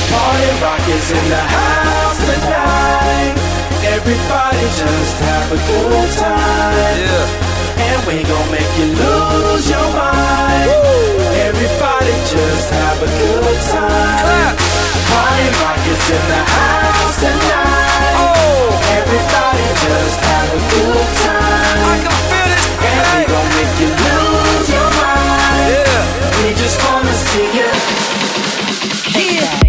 Party rock is in the house tonight. Everybody just have a good time. Yeah. And we gon' make you lose your mind. Woo. Everybody just have a good time. Party rock is in the house tonight. Oh. Everybody just have a good time. I can feel it. And we gon' make you lose your mind. Yeah. We just wanna see you. Yeah.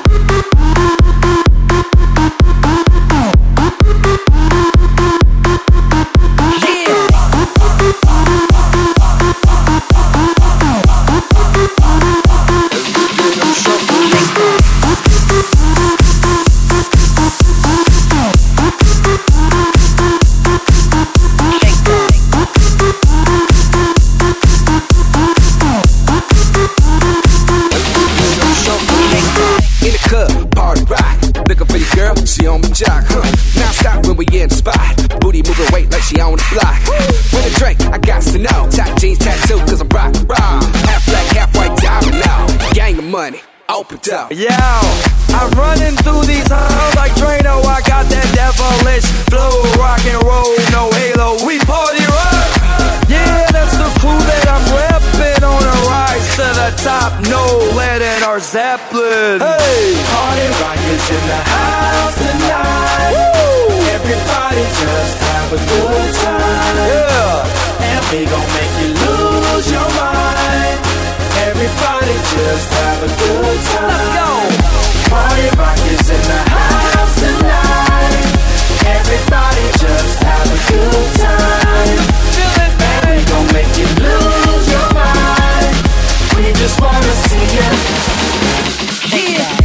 She on my jock, Now stop when we in the spot. Booty moving weight like she on the block. With a drink, I got to know. Top jeans tattoo, cause I'm rock, raw. Half black, half white diamond now. Gang of money, open up. Yo, I'm running through these halls like Drano. I got that devilish flow. Rock and roll, no halo. We party rock. Yeah, that's the crew that I'm reppin' on a rise to the top. No lead in our Zeppelin. Hey, party rock is in the house tonight. Woo. Everybody just have a good time. Yeah, and we gon' make you lose your mind. Everybody just have a good time. Let's go. Party rock is in the house tonight. Everybody just have a good time. Feel it, and we gon' make you lose your mind. We just wanna see you. Yeah.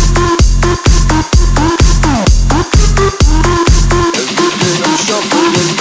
Shuffle.